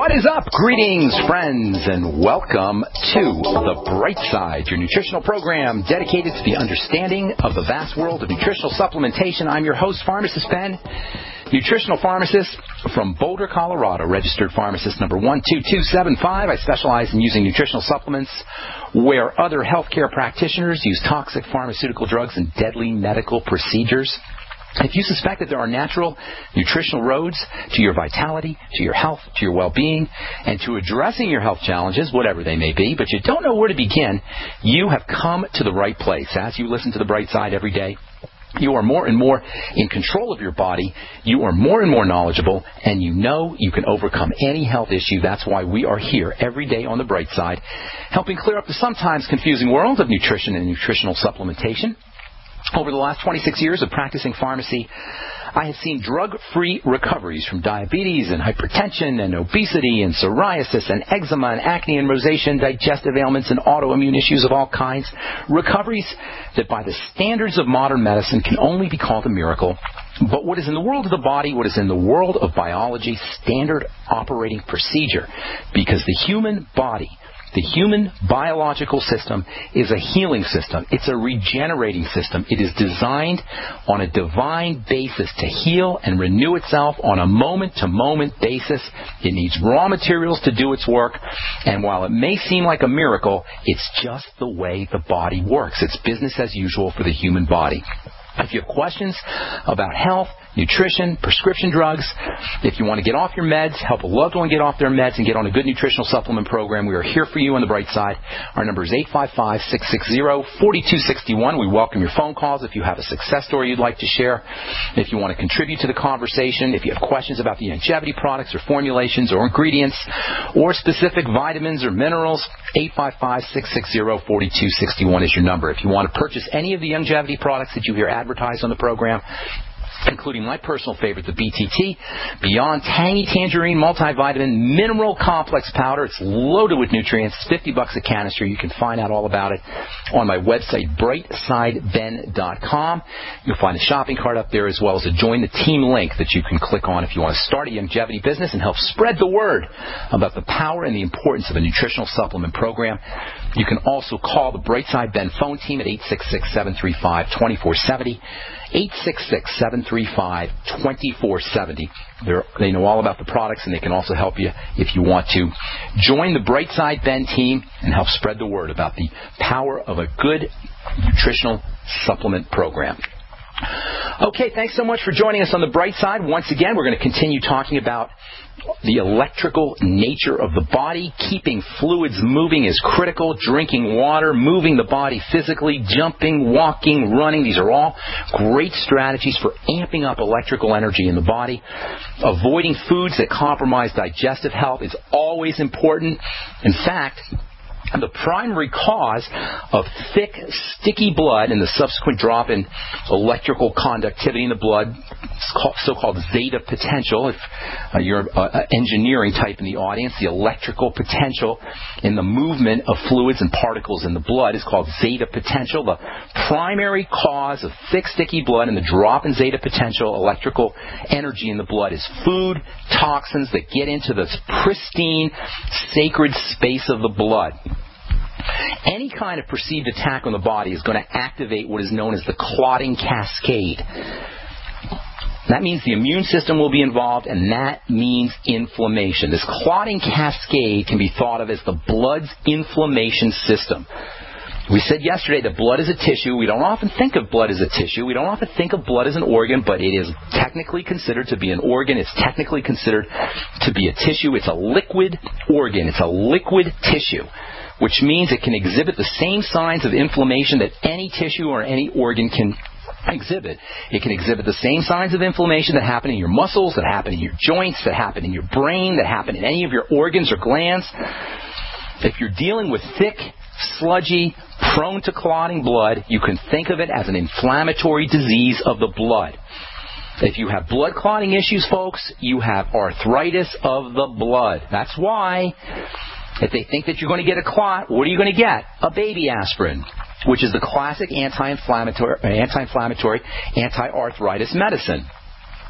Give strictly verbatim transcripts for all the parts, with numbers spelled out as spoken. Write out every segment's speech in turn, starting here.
What is up? Greetings, friends, and welcome to The Bright Side, your nutritional program dedicated to the understanding of the vast world of nutritional supplementation. I'm your host, Pharmacist Ben, nutritional pharmacist from Boulder, Colorado, registered pharmacist number one two two seven five. I specialize in using nutritional supplements where other healthcare practitioners use toxic pharmaceutical drugs and deadly medical procedures. If you suspect that there are natural nutritional roads to your vitality, to your health, to your well-being, and to addressing your health challenges, whatever they may be, but you don't know where to begin, you have come to the right place. As you listen to The Bright Side every day, you are more and more in control of your body, you are more and more knowledgeable, and you know you can overcome any health issue. That's why we are here every day on The Bright Side, helping clear up the sometimes confusing world of nutrition and nutritional supplementation. Over the last twenty-six years of practicing pharmacy, I have seen drug-free recoveries from diabetes and hypertension and obesity and psoriasis and eczema and acne and rosacea and digestive ailments and autoimmune issues of all kinds. Recoveries that by the standards of modern medicine can only be called a miracle. But what is in the world of the body, what is in the world of biology, standard operating procedure. Because the human body, the human biological system is a healing system. It's a regenerating system. It is designed on a divine basis to heal and renew itself on a moment-to-moment basis. It needs raw materials to do its work. And while it may seem like a miracle, it's just the way the body works. It's business as usual for the human body. If you have questions about health, nutrition, prescription drugs, if you want to get off your meds, help a loved one get off their meds, and get on a good nutritional supplement program, we are here for you on The Bright Side. Our number is eight five five, six six zero, four two six one. We welcome your phone calls if you have a success story you'd like to share, if you want to contribute to the conversation, if you have questions about the longevity products or formulations or ingredients or specific vitamins or minerals. eight five five, six six zero, four two six one is your number. If you want to purchase any of the longevity products that you hear advertised on the program, including my personal favorite, the B T T, Beyond Tangy Tangerine Multivitamin Mineral Complex Powder. It's loaded with nutrients. It's fifty bucks a canister. You can find out all about it on my website, bright side ben dot com. You'll find a shopping cart up there as well as a Join the Team link that you can click on if you want to start a longevity business and help spread the word about the power and the importance of a nutritional supplement program. You can also call the Brightside Ben phone team at eight six six, seven three five, two four seven zero. eight six six, seven three five, two four seven zero. They're, they know all about the products, and they can also help you if you want to join the Brightside Ben team and help spread the word about the power of a good nutritional supplement program. Okay, thanks so much for joining us on The Bright Side. Once again, we're going to continue talking about the electrical nature of the body. Keeping fluids moving is critical. Drinking water, moving the body physically, jumping, walking, running. These are all great strategies for amping up electrical energy in the body. Avoiding foods that compromise digestive health is always important. In fact, the primary cause of thick, sticky blood and the subsequent drop in electrical conductivity in the blood, so-called zeta potential, if uh, you're an uh, engineering type in the audience, the electrical potential in the movement of fluids and particles in the blood is called zeta potential. The primary cause of thick, sticky blood and the drop in zeta potential, electrical energy in the blood, is food toxins that get into this pristine, sacred space of the blood. Any kind of perceived attack on the body is going to activate what is known as the clotting cascade. That means the immune system will be involved, and that means inflammation. This clotting cascade can be thought of as the blood's inflammation system. We said yesterday that blood is a tissue. We don't often think of blood as a tissue. We don't often think of blood as an organ, but it is technically considered to be an organ. It's technically considered to be a tissue. It's a liquid organ. It's a liquid tissue, which means it can exhibit the same signs of inflammation that any tissue or any organ can exhibit. It can exhibit the same signs of inflammation that happen in your muscles, that happen in your joints, that happen in your brain, that happen in any of your organs or glands. If you're dealing with thick, sludgy, prone to clotting blood, you can think of it as an inflammatory disease of the blood. If you have blood clotting issues, folks, you have arthritis of the blood. That's why if they think that you're going to get a clot, what are you going to get? A baby aspirin, which is the classic anti-inflammatory, anti-inflammatory, anti-arthritis medicine.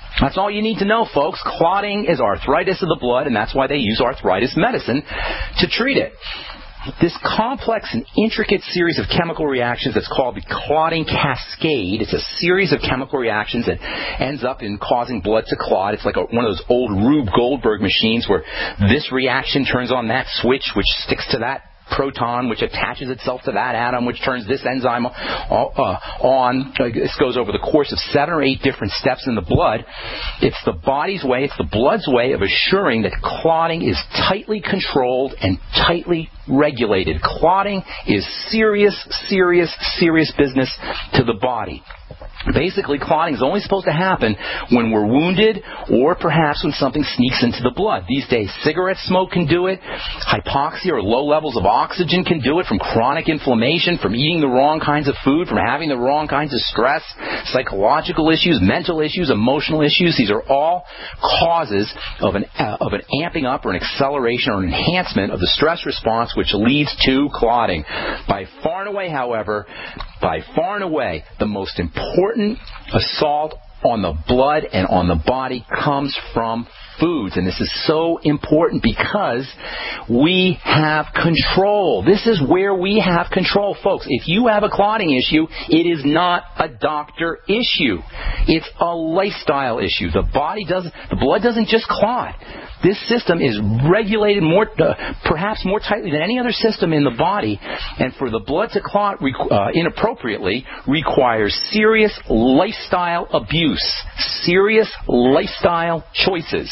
That's all you need to know, folks. Clotting is arthritis of the blood, and that's why they use arthritis medicine to treat it. This complex and intricate series of chemical reactions that's called the clotting cascade. It's a series of chemical reactions that ends up in causing blood to clot. It's like a, one of those old Rube Goldberg machines where this reaction turns on that switch, which sticks to that proton, which attaches itself to that atom, which turns this enzyme uh, on. This goes over the course of seven or eight different steps in the blood. It's the body's way, it's the blood's way of assuring that clotting is tightly controlled and tightly regulated. Clotting is serious, serious, serious business to the body. Basically, clotting is only supposed to happen when we're wounded or perhaps when something sneaks into the blood. These days, cigarette smoke can do it. Hypoxia or low levels of oxygen can do it from chronic inflammation, from eating the wrong kinds of food, from having the wrong kinds of stress, psychological issues, mental issues, emotional issues. These are all causes of an, uh, of an amping up or an acceleration or an enhancement of the stress response, which leads to clotting. By far and away, however, by far and away, the most important assault on the blood and on the body comes from foods. And this is so important because we have control. This is where we have control, folks. If you have a clotting issue, it is not a doctor issue. It's a lifestyle issue. The body doesn't, the blood doesn't just clot. This system is regulated more, uh, perhaps more tightly than any other system in the body, and for the blood to clot uh, inappropriately requires serious lifestyle abuse, serious lifestyle choices.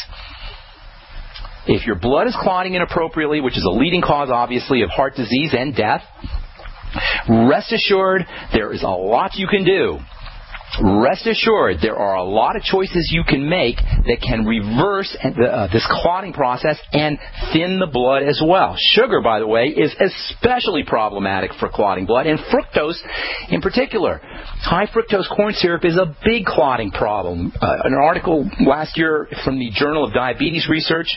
If your blood is clotting inappropriately, which is a leading cause, obviously, of heart disease and death, rest assured there is a lot you can do. Rest assured, there are a lot of choices you can make that can reverse uh, this clotting process and thin the blood as well. Sugar, by the way, is especially problematic for clotting blood, and fructose in particular. High fructose corn syrup is a big clotting problem. Uh, an article last year from the Journal of Diabetes Research,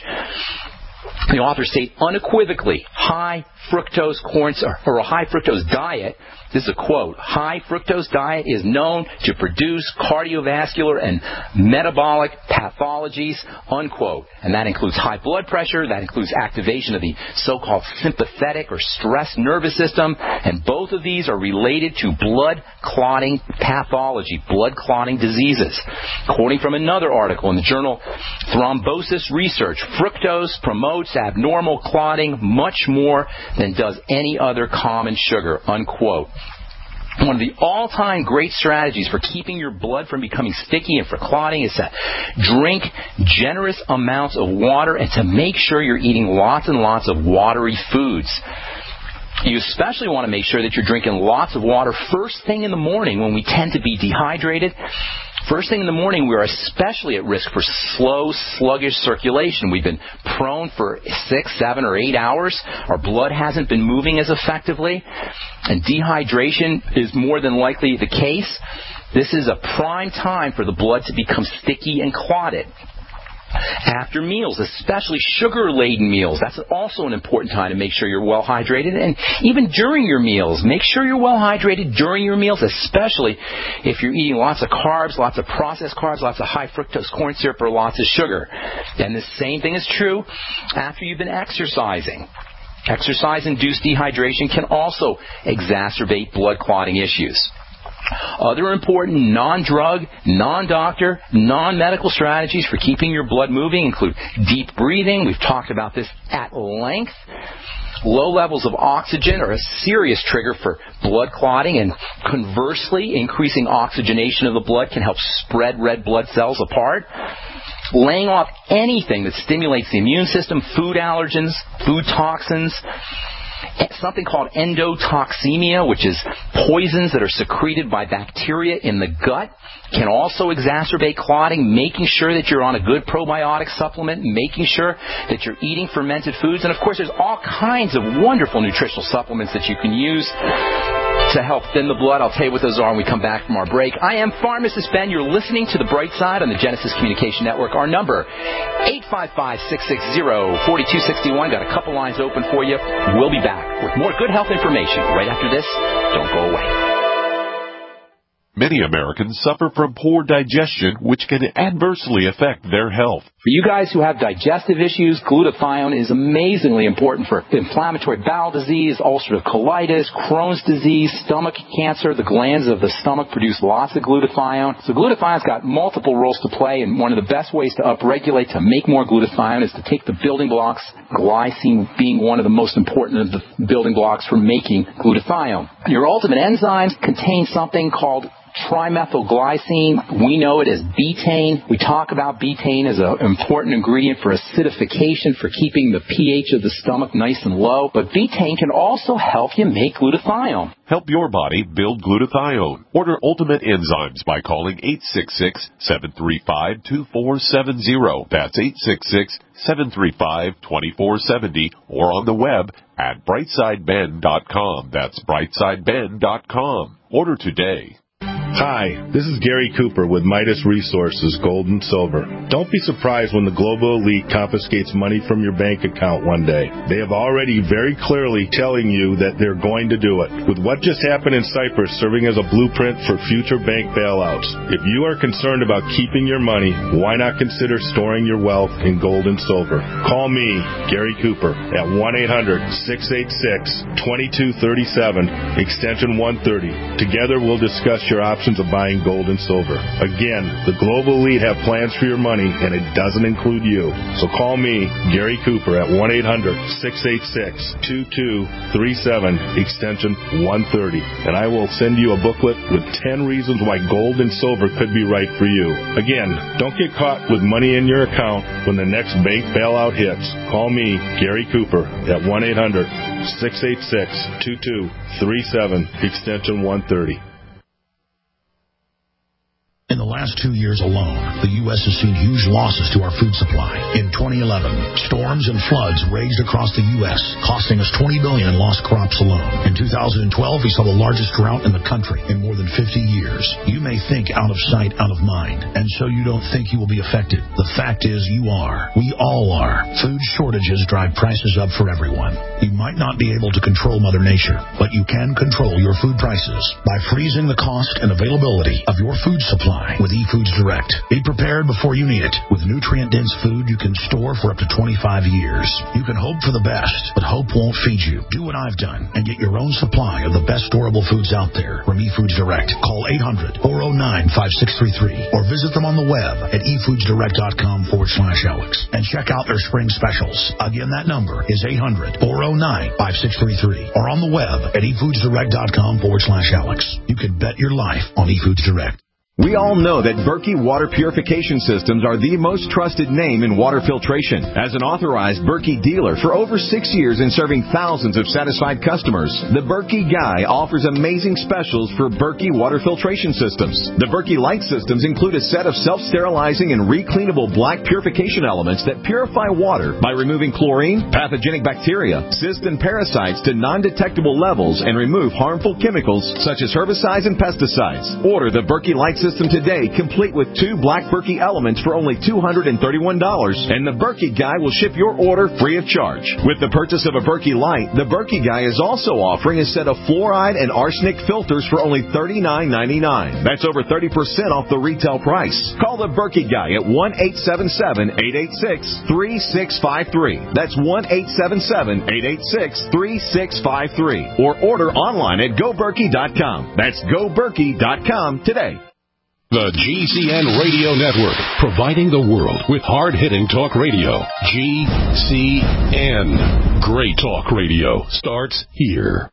the authors state unequivocally, high fructose corn or a high fructose diet, this is a quote, high fructose diet is known to produce cardiovascular and metabolic pathologies, unquote. And that includes high blood pressure, that includes activation of the so-called sympathetic or stress nervous system, and both of these are related to blood clotting pathology, blood clotting diseases. Quoting from another article in the journal Thrombosis Research, fructose promotes abnormal clotting much more than does any other common sugar, unquote. One of the all-time great strategies for keeping your blood from becoming sticky and for clotting is to drink generous amounts of water and to make sure you're eating lots and lots of watery foods. You especially want to make sure that you're drinking lots of water first thing in the morning when we tend to be dehydrated. First thing in the morning, we are especially at risk for slow, sluggish circulation. We've been prone for six, seven, or eight hours. Our blood hasn't been moving as effectively, and dehydration is more than likely the case. This is a prime time for the blood to become sticky and clotted. After meals, especially sugar-laden meals, that's also an important time to make sure you're well hydrated. And even during your meals, make sure you're well hydrated during your meals, especially if you're eating lots of carbs, lots of processed carbs, lots of high fructose corn syrup, or lots of sugar. And the same thing is true after you've been exercising. Exercise-induced dehydration can also exacerbate blood clotting issues. Other important non-drug, non-doctor, non-medical strategies for keeping your blood moving include deep breathing. We've talked about this at length. Low levels of oxygen are a serious trigger for blood clotting, and conversely, increasing oxygenation of the blood can help spread red blood cells apart. Laying off anything that stimulates the immune system, food allergens, food toxins, something called endotoxemia, which is poisons that are secreted by bacteria in the gut, can also exacerbate clotting. Making sure that you're on a good probiotic supplement, making sure that you're eating fermented foods. And of course, there's all kinds of wonderful nutritional supplements that you can use to help thin the blood. I'll tell you what those are when we come back from our break. I am Pharmacist Ben. You're listening to The Bright Side on the Genesis Communication Network. Our number, eight five five, six six zero, four two six one. Got a couple lines open for you. We'll be back with more good health information right after this. Don't go away. Many Americans suffer from poor digestion, which can adversely affect their health. For you guys who have digestive issues, glutathione is amazingly important for inflammatory bowel disease, ulcerative colitis, Crohn's disease, stomach cancer. The glands of the stomach produce lots of glutathione. So glutathione's got multiple roles to play, and one of the best ways to upregulate, to make more glutathione, is to take the building blocks, glycine being one of the most important of the building blocks for making glutathione. Your ultimate enzymes contain something called trimethylglycine. We know it as betaine. We talk about betaine as an important ingredient for acidification, for keeping the pH of the stomach nice and low. But betaine can also help you make glutathione. Help your body build glutathione. Order Ultimate Enzymes by calling eight six six, seven three five, two four seven zero. That's eight six six, seven three five, two four seven zero, or on the web at brightside ben dot com. That's brightside ben dot com. Order today. Hi, this is Gary Cooper with Midas Resources, Gold and Silver. Don't be surprised when the global elite confiscates money from your bank account one day. They have already very clearly telling you that they're going to do it. With what just happened in Cyprus serving as a blueprint for future bank bailouts, if you are concerned about keeping your money, why not consider storing your wealth in gold and silver? Call me, Gary Cooper, at one eight hundred, six eight six, two two three seven, extension one thirty. Together we'll discuss your options of buying gold and silver. Again, the global elite have plans for your money, and it doesn't include you. So call me, Gary Cooper, at one eight hundred, six eight six, two two three seven, extension one thirty, and I will send you a booklet with ten reasons why gold and silver could be right for you. Again, don't get caught with money in your account when the next bank bailout hits. Call me, Gary Cooper, at one eight hundred, six eight six, two two three seven, extension one thirty. In the last two years alone, the U S has seen huge losses to our food supply. In twenty eleven, storms and floods raged across the U S, costing us twenty billion dollars in lost crops alone. In two thousand twelve, we saw the largest drought in the country in more than fifty years. You may think out of sight, out of mind, and so you don't think you will be affected. The fact is you are. We all are. Food shortages drive prices up for everyone. You might not be able to control Mother Nature, but you can control your food prices by freezing the cost and availability of your food supply with eFoods Direct. Be prepared before you need it. With nutrient-dense food you can store for up to twenty-five years. You can hope for the best, but hope won't feed you. Do what I've done and get your own supply of the best storable foods out there from eFoods Direct. Call eight hundred, four oh nine, five six three three or visit them on the web at efoodsdirect.com forward slash Alex and check out their spring specials. Again, that number is eight hundred, four oh nine, five six three three or on the web at efoodsdirect.com forward slash Alex. You can bet your life on eFoods Direct. We all know that Berkey Water Purification Systems are the most trusted name in water filtration. As an authorized Berkey dealer for over six years and serving thousands of satisfied customers, the Berkey Guy offers amazing specials for Berkey Water Filtration Systems. The Berkey Light Systems include a set of self-sterilizing and recleanable black purification elements that purify water by removing chlorine, pathogenic bacteria, cysts, and parasites to non-detectable levels and remove harmful chemicals such as herbicides and pesticides. Order the Berkey Light System today, complete with two black Berkey elements for only two hundred thirty-one dollars, and the Berkey Guy will ship your order free of charge. With the purchase of a Berkey Light, the Berkey Guy is also offering a set of fluoride and arsenic filters for only thirty-nine ninety-nine. That's over thirty percent off the retail price. Call the Berkey Guy at one eight seven seven, eight eight six, three six five three. That's one eight seven seven, eight eight six, three six five three. Or order online at go berkey dot com. That's go berkey dot com today. The G C N Radio Network, providing the world with hard-hitting talk radio. G C N. Great talk radio starts here.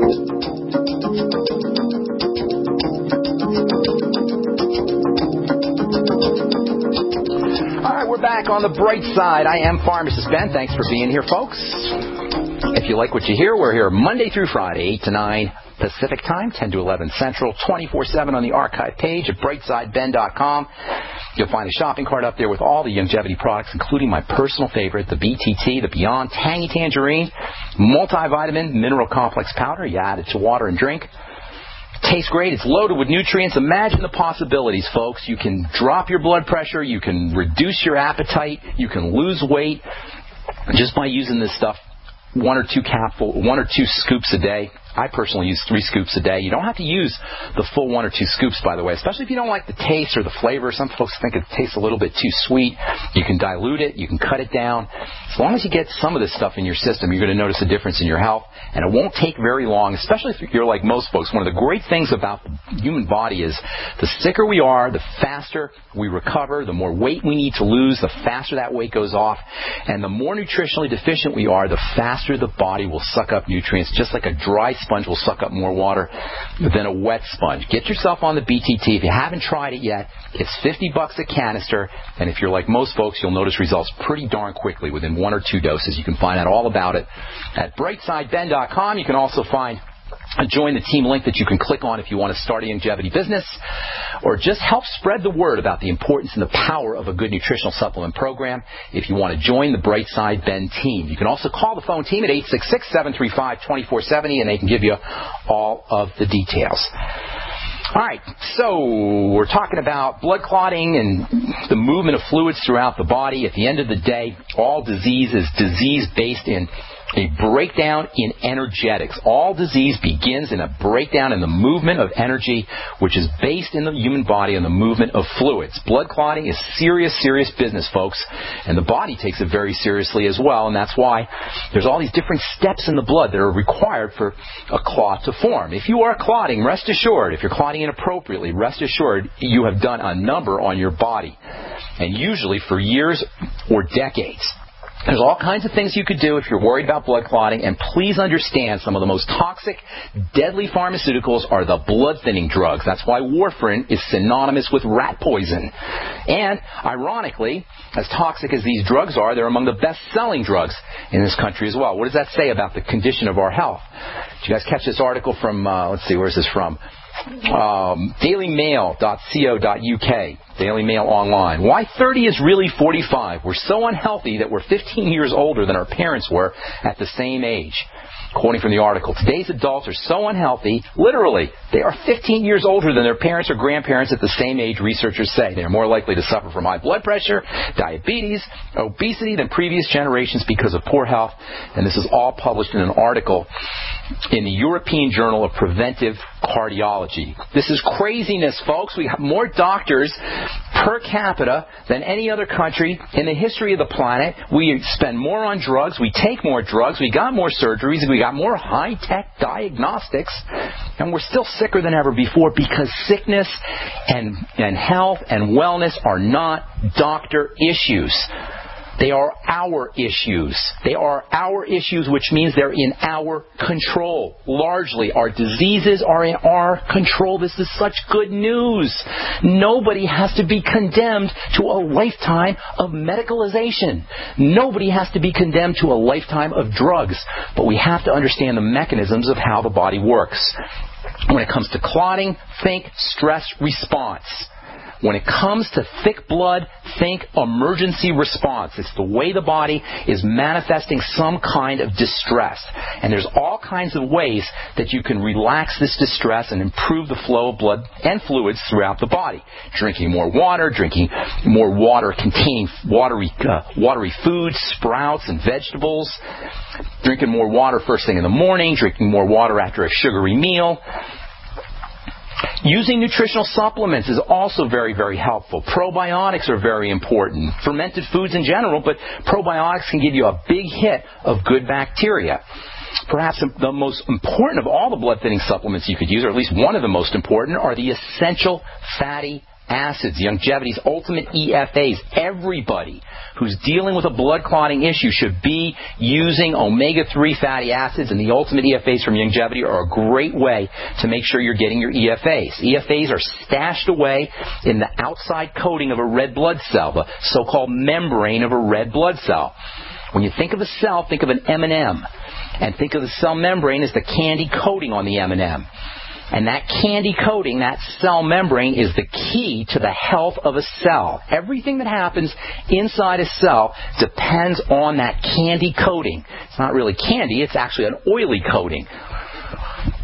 All right, we're back on the bright side. I am Pharmacist Ben. Thanks for being here, folks. If you like what you hear, we're here Monday through Friday, eight to nine Pacific Time, ten to eleven Central, twenty-four seven on the archive page at brightside ben dot com. You'll find a shopping cart up there with all the longevity products, including my personal favorite, the B T T, the Beyond Tangy Tangerine, multivitamin mineral complex powder. You add it to water and drink. Tastes great. It's loaded with nutrients. Imagine the possibilities, folks. You can drop your blood pressure. You can reduce your appetite. You can lose weight just by using this stuff. One or two capful, one or two scoops a day. I personally use three scoops a day. You don't have to use the full one or two scoops, by the way, especially if you don't like the taste or the flavor. Some folks think it tastes a little bit too sweet. You can dilute it. You can cut it down. As long as you get some of this stuff in your system, you're going to notice a difference in your health, and it won't take very long, especially if you're like most folks. One of the great things about the human body is the sicker we are, the faster we recover, the more weight we need to lose, the faster that weight goes off, and the more nutritionally deficient we are, the faster the body will suck up nutrients, just like a dry sponge will suck up more water than a wet sponge. Get yourself on the B T T. If you haven't tried it yet, it's fifty bucks a canister, and if you're like most folks, you'll notice results pretty darn quickly within one or two doses. You can find out all about it at brightside ben dot com. You can also find a Join the Team link that you can click on if you want to start a longevity business or just help spread the word about the importance and the power of a good nutritional supplement program if you want to join the Brightside Ben team. You can also call the phone team at eight six six, seven three five, two four seven zero, and they can give you all of the details. All right, so we're talking about blood clotting and the movement of fluids throughout the body. At the end of the day, all disease is disease based in a breakdown in energetics. All disease begins in a breakdown in the movement of energy, which is based in the human body on the movement of fluids. Blood clotting is serious, serious business, folks, and the body takes it very seriously as well, and that's why there's all these different steps in the blood that are required for a clot to form. If you are clotting, rest assured, if you're clotting inappropriately, rest assured you have done a number on your body, and usually for years or decades. There's all kinds of things you could do if you're worried about blood clotting, and please understand some of the most toxic, deadly pharmaceuticals are the blood-thinning drugs. That's why warfarin is synonymous with rat poison. And, ironically, as toxic as these drugs are, they're among the best-selling drugs in this country as well. What does that say about the condition of our health? Did you guys catch this article from, uh, let's see, where's this from? Um, daily mail dot co dot U K, Daily Mail Online. Why thirty is really forty-five. We're so unhealthy that we're fifteen years older than our parents were at the same age. Quoting from the article, today's adults are so unhealthy, literally, they are fifteen years older than their parents or grandparents at the same age, researchers say. They are more likely to suffer from high blood pressure, diabetes, obesity than previous generations because of poor health. And this is all published in an article in the European Journal of Preventive Cardiology. This is craziness, folks. We have more doctors per capita than any other country in the history of the planet. We spend more on drugs. We take more drugs. We got more surgeries. We got more high-tech diagnostics. And we're still sicker than ever before because sickness and, and health and wellness are not doctor issues. They are our issues. They are our issues, which means they're in our control. Largely, our diseases are in our control. This is such good news. Nobody has to be condemned to a lifetime of medicalization. Nobody has to be condemned to a lifetime of drugs. But we have to understand the mechanisms of how the body works. When it comes to clotting, think stress response. When it comes to thick blood, think emergency response. It's the way the body is manifesting some kind of distress. And there's all kinds of ways that you can relax this distress and improve the flow of blood and fluids throughout the body. Drinking more water, drinking more water-containing watery, uh, watery foods, sprouts and vegetables, drinking more water first thing in the morning, drinking more water after a sugary meal. Using nutritional supplements is also very, very helpful. Probiotics are very important. Fermented foods in general, but probiotics can give you a big hit of good bacteria. Perhaps the most important of all the blood-thinning supplements you could use, or at least one of the most important, are the essential fatty acids, Longevity's ultimate E F As. Everybody who's dealing with a blood clotting issue should be using omega three fatty acids, and the ultimate E F As from Longevity are a great way to make sure you're getting your E F As. E F As are stashed away in the outside coating of a red blood cell, the so-called membrane of a red blood cell. When you think of a cell, think of an M and M, and think of the cell membrane as the candy coating on the M and M. And that candy coating, that cell membrane, is the key to the health of a cell. Everything that happens inside a cell depends on that candy coating. It's not really candy, it's actually an oily coating.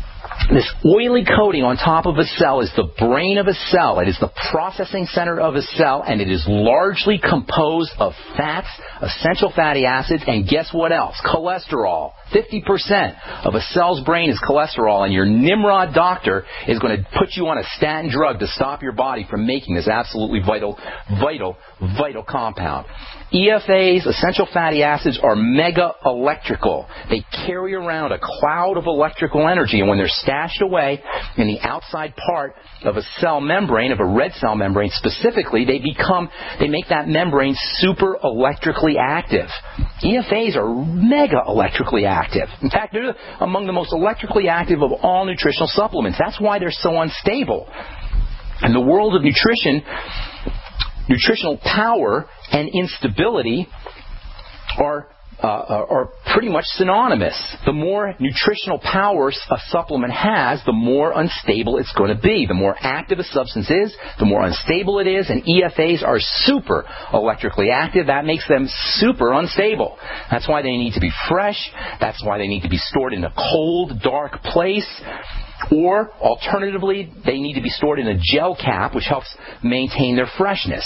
This oily coating on top of a cell is the brain of a cell. It is the processing center of a cell, and it is largely composed of fats, essential fatty acids, and guess what else? Cholesterol. fifty percent of a cell's brain is cholesterol, and your Nimrod doctor is going to put you on a statin drug to stop your body from making this absolutely vital, vital, vital compound. E F As, essential fatty acids, are mega electrical. They carry around a cloud of electrical energy, and when they're stashed away in the outside part of a cell membrane, of a red cell membrane specifically, they become, they make that membrane super electrically active. E F As are mega electrically active. In fact, they're among the most electrically active of all nutritional supplements. That's why they're so unstable. In the world of nutrition, nutritional power and instability are uh, are pretty much synonymous. The more nutritional power a supplement has, the more unstable it's going to be. The more active a substance is, the more unstable it is, and E F As are super electrically active. That makes them super unstable. That's why they need to be fresh. That's why they need to be stored in a cold, dark place. Or, alternatively, they need to be stored in a gel cap, which helps maintain their freshness.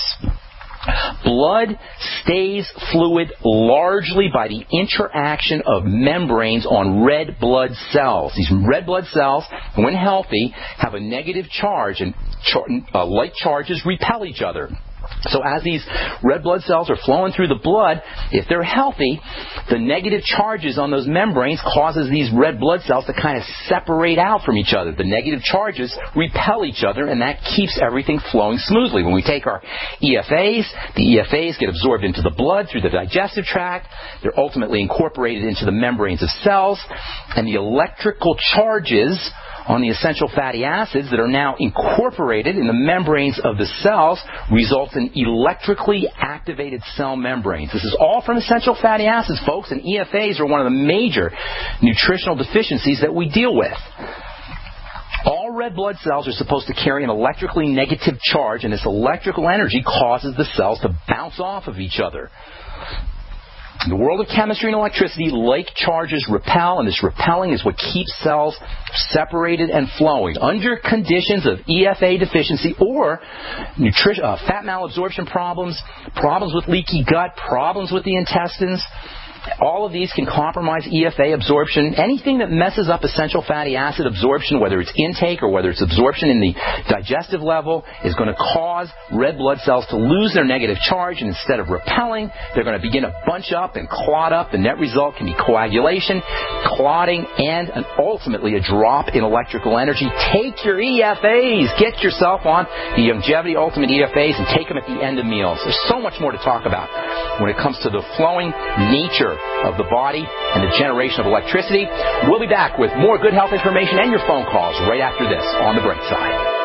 Blood stays fluid largely by the interaction of membranes on red blood cells. These red blood cells, when healthy, have a negative charge, and char- uh, like charges repel each other. So as these red blood cells are flowing through the blood, if they're healthy, the negative charges on those membranes causes these red blood cells to kind of separate out from each other. The negative charges repel each other, and that keeps everything flowing smoothly. When we take our E F As, the E F As get absorbed into the blood through the digestive tract. They're ultimately incorporated into the membranes of cells, and the electrical charges on the essential fatty acids that are now incorporated in the membranes of the cells results in electrically activated cell membranes. This is all from essential fatty acids, folks, and E F As are one of the major nutritional deficiencies that we deal with. All red blood cells are supposed to carry an electrically negative charge, and this electrical energy causes the cells to bounce off of each other. In the world of chemistry and electricity, like charges repel, and this repelling is what keeps cells separated and flowing. Under conditions of E F A deficiency or nutrition, uh, fat malabsorption problems, problems with leaky gut, problems with the intestines, all of these can compromise E F A absorption. Anything that messes up essential fatty acid absorption, whether it's intake or whether it's absorption in the digestive level, is going to cause red blood cells to lose their negative charge, and instead of repelling, they're going to begin to bunch up and clot up. The net result can be coagulation, clotting, and an, ultimately a drop in electrical energy. Take your E F As. Get yourself on the Longevity Ultimate E F As and take them at the end of meals. There's so much more to talk about when it comes to the flowing nature of the body and the generation of electricity. We'll be back with more good health information and your phone calls right after this on The Bright Side.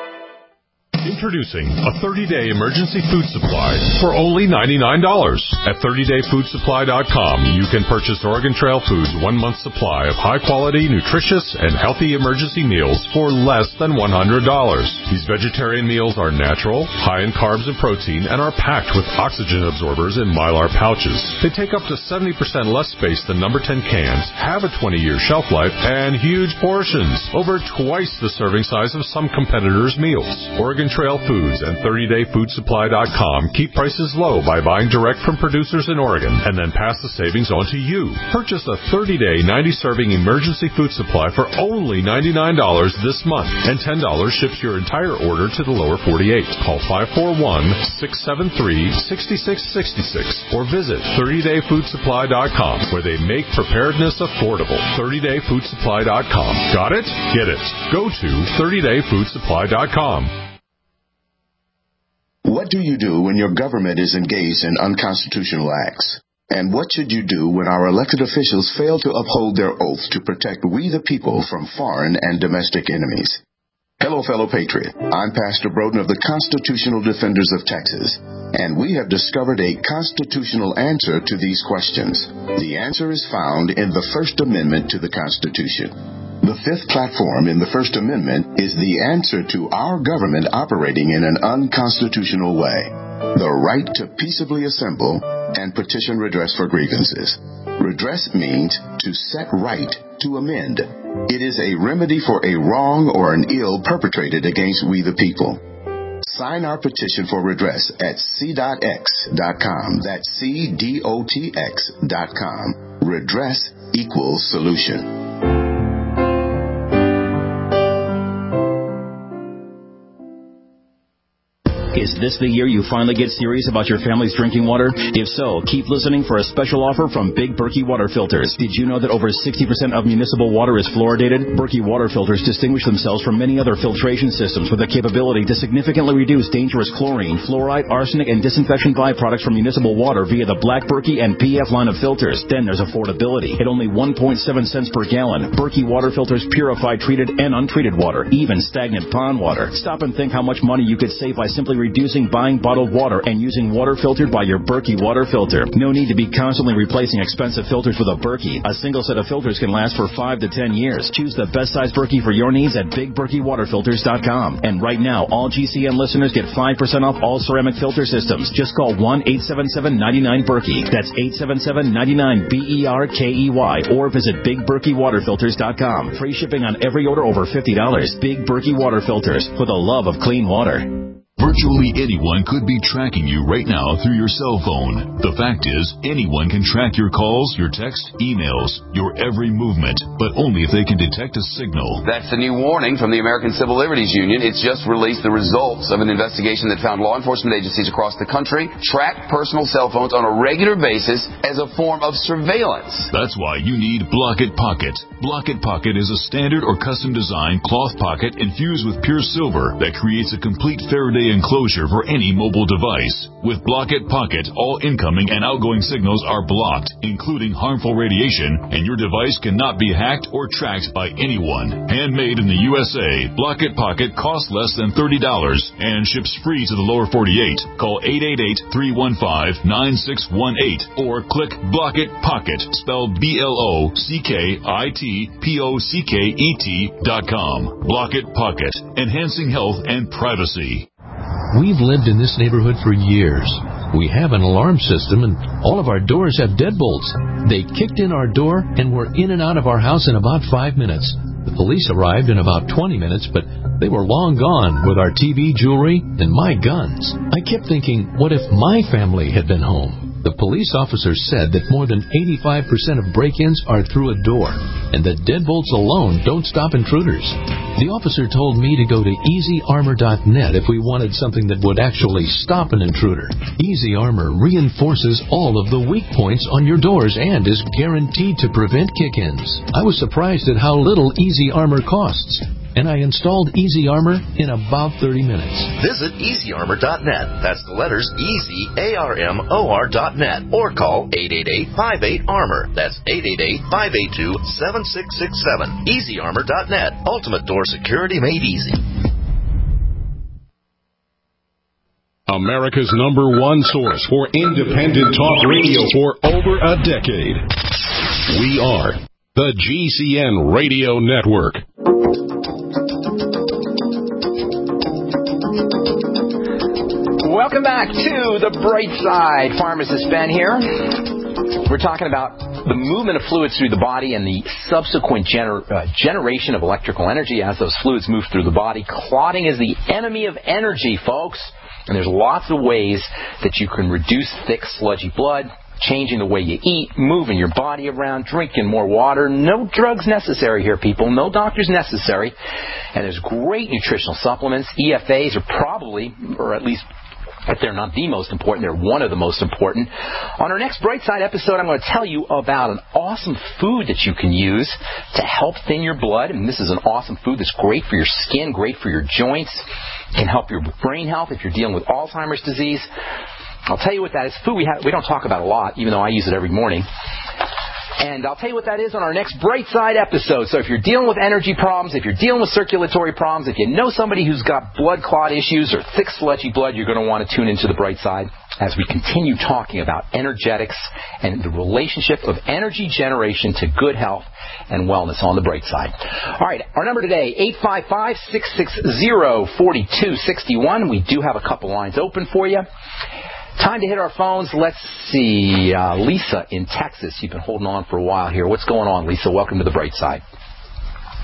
Introducing a thirty-day emergency food supply for only ninety-nine dollars. At thirty day food supply dot com, you can purchase Oregon Trail Foods' one-month supply of high-quality, nutritious, and healthy emergency meals for less than one hundred dollars. These vegetarian meals are natural, high in carbs and protein, and are packed with oxygen absorbers in Mylar pouches. They take up to seventy percent less space than number ten cans, have a twenty year shelf life, and huge portions, over twice the serving size of some competitors' meals. Oregon Trail Foods and thirty day food supply dot com keep prices low by buying direct from producers in Oregon and then pass the savings on to you. Purchase a thirty day, ninety serving emergency food supply for only ninety-nine dollars this month, and ten dollars ships your entire order to the lower forty-eight. Call five four one, six seven three, six six six six or visit thirty day food supply dot com, where they make preparedness affordable. thirty day food supply dot com. Got it? Get it. Go to thirty day food supply dot com. What do you do when your government is engaged in unconstitutional acts? And what should you do when our elected officials fail to uphold their oath to protect we the people from foreign and domestic enemies? Hello, fellow patriot. I'm Pastor Broden of the Constitutional Defenders of Texas, and we have discovered a constitutional answer to these questions. The answer is found in the First Amendment to the Constitution. The fifth platform in the First Amendment is the answer to our government operating in an unconstitutional way: the right to peaceably assemble and petition redress for grievances. Redress means to set right, to amend, It is a remedy for a wrong or an ill perpetrated against we the people. Sign our petition for redress at c dot x dot com. That's C D O T X dot com. Redress equals solution. Is this the year you finally get serious about your family's drinking water? If so, keep listening for a special offer from Big Berkey Water Filters. Did you know that over sixty percent of municipal water is fluoridated? Berkey Water Filters distinguish themselves from many other filtration systems with the capability to significantly reduce dangerous chlorine, fluoride, arsenic, and disinfection byproducts from municipal water via the Black Berkey and P F line of filters. Then there's affordability. At only one point seven cents per gallon, Berkey Water Filters purify treated and untreated water, even stagnant pond water. Stop and think how much money you could save by simply reducing buying bottled water and using water filtered by your Berkey water filter. No need to be constantly replacing expensive filters with a Berkey. A single set of filters can last for five to ten years. Choose the best size Berkey for your needs at big berkey water filters dot com. And right now, all G C N listeners get five percent off all ceramic filter systems. Just call one eight seven seven, nine nine, Berkey. That's eight seven seven, nine nine, B E R K E Y. Or visit big berkey water filters dot com. Free shipping on every order over fifty dollars. Big Berkey Water Filters, for the love of clean water. Virtually anyone could be tracking you right now through your cell phone. The fact is, anyone can track your calls, your texts, emails, your every movement, but only if they can detect a signal. That's the new warning from the American Civil Liberties Union. It's just released the results of an investigation that found law enforcement agencies across the country track personal cell phones on a regular basis as a form of surveillance. That's why you need Block-It Pocket. Block-It Pocket is a standard or custom designed cloth pocket infused with pure silver that creates a complete Faraday enclosure for any mobile device. With Block-It Pocket, all incoming and outgoing signals are blocked, including harmful radiation, and your device cannot be hacked or tracked by anyone. Handmade in the U S A, Block-It Pocket costs less than thirty dollars and ships free to the lower forty-eight. Call eight eight eight, three one five, nine six one eight or click Block-It Pocket, spelled B L O C K I T P O C K E T dot com. Block-It Pocket, enhancing health and privacy. We've lived in this neighborhood for years. We have an alarm system, and all of our doors have deadbolts. They kicked in our door, and we're in and out of our house in about five minutes. The police arrived in about twenty minutes, but they were long gone with our T V, jewelry, and my guns. I kept thinking, what if my family had been home? The police officer said that more than eighty-five percent of break-ins are through a door, and that deadbolts alone don't stop intruders. The officer told me to go to easy armor dot net if we wanted something that would actually stop an intruder. Easy Armor reinforces all of the weak points on your doors and is guaranteed to prevent kick-ins. I was surprised at how little Easy Armor costs, and I installed Easy Armor in about thirty minutes. Visit easy armor dot net. That's the letters Easy, A R M O R dot net. Or call eight eight eight, five eight, armor. That's eight eight eight, five eight two, seven six six seven. easy armor dot net. Ultimate door security made easy. America's number one source for independent talk radio for over a decade. We are the G C N Radio Network. Welcome back to The Bright Side. Pharmacist Ben here. We're talking about the movement of fluids through the body and the subsequent gener- uh, generation of electrical energy as those fluids move through the body. Clotting is the enemy of energy, folks. And there's lots of ways that you can reduce thick, sludgy blood, changing the way you eat, moving your body around, drinking more water. No drugs necessary here, people. No doctors necessary. And there's great nutritional supplements. E F As are probably, or at least if they're not the most important, they're one of the most important. On our next Bright Side episode, I'm going to tell you about an awesome food that you can use to help thin your blood. And this is an awesome food that's great for your skin, great for your joints, can help your brain health if you're dealing with Alzheimer's disease. I'll tell you what that is. Food we, have, we don't talk about a lot, even though I use it every morning. And I'll tell you what that is on our next Bright Side episode. So if you're dealing with energy problems, if you're dealing with circulatory problems, if you know somebody who's got blood clot issues or thick, sludgy blood, you're going to want to tune into The Bright Side as we continue talking about energetics and the relationship of energy generation to good health and wellness on The Bright Side. All right, our number today, eight five five, six six zero, four two six one. We do have a couple lines open for you. Time to hit our phones. Let's see. Uh, Lisa in Texas. You've been holding on for a while here. What's going on, Lisa? Welcome to The Bright Side.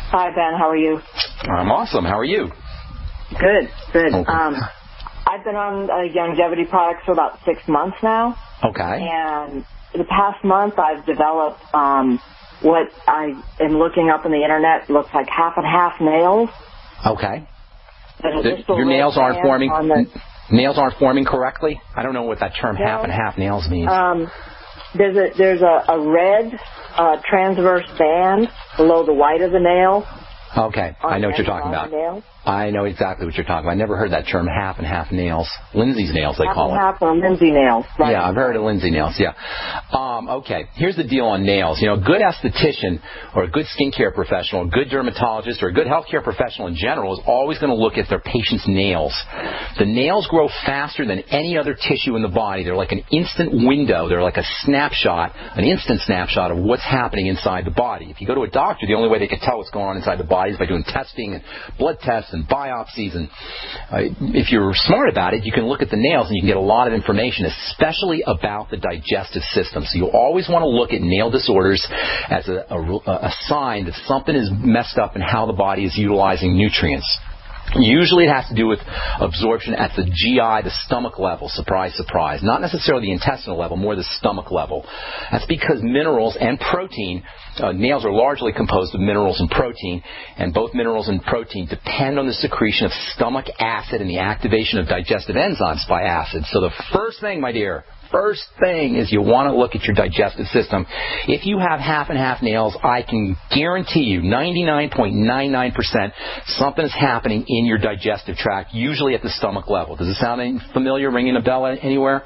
Hi, Ben. How are you? I'm awesome. How are you? Good, good. Okay. Um, I've been on uh, longevity products for about six months now. Okay. And the past month, I've developed um, what I am looking up on the internet looks like half and half nails. Okay. The, your nails aren't forming. The, nails aren't forming correctly. I don't know what that term no, half and half nails means. Um, there's a there's a, a red uh, transverse band below the white of the nail. Okay, I know what you're talking about. I know exactly what you're talking about. I never heard that term, half and half nails. Lindsay's nails, they half call and it. Half and half Lindsay nails. Right. Yeah, I've heard of Lindsay nails, yeah. Um, okay, here's the deal on nails. You know, a good esthetician or a good skincare professional, a good dermatologist, or a good healthcare professional in general is always going to look at their patient's nails. The nails grow faster than any other tissue in the body. They're like an instant window. They're like a snapshot, an instant snapshot of what's happening inside the body. If you go to a doctor, the only way they can tell what's going on inside the body is by doing testing and blood tests and biopsies. And uh, if you're smart about it, you can look at the nails and you can get a lot of information, especially about the digestive system. So you always want to look at nail disorders as a, a, a sign that something is messed up in how the body is utilizing nutrients. Usually it has to do with absorption at the G I, the stomach level. Surprise, surprise. Not necessarily the intestinal level, more the stomach level. That's because minerals and protein, uh, nails are largely composed of minerals and protein, and both minerals and protein depend on the secretion of stomach acid and the activation of digestive enzymes by acid. So the first thing, my dear, first thing is you want to look at your digestive system. If you have half and half nails, I can guarantee you ninety-nine point nine nine percent something is happening in your digestive tract, usually at the stomach level. Does it sound familiar, ringing a bell anywhere?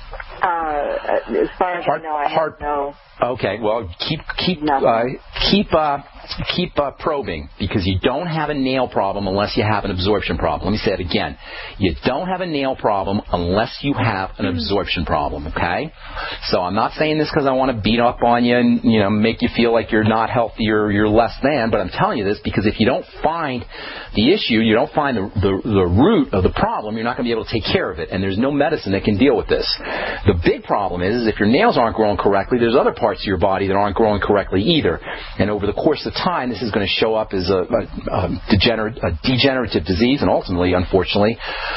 Uh, as far as Heart, I know, I heart, have no... Okay, well, keep keep uh, keep uh, keep uh, probing, because you don't have a nail problem unless you have an absorption problem. Let me say it again. You don't have a nail problem unless you have an absorption problem, okay? So I'm not saying this because I want to beat up on you and, you know, make you feel like you're not healthy or you're less than, but I'm telling you this because if you don't find the issue, you don't find the, the, the root of the problem, you're not going to be able to take care of it, and there's no medicine that can deal with this. The big problem is, is if your nails aren't growing correctly, there's other parts of your body that aren't growing correctly either. And over the course of time, this is going to show up as a, a, a, degenerate, a degenerative disease and ultimately, unfortunately,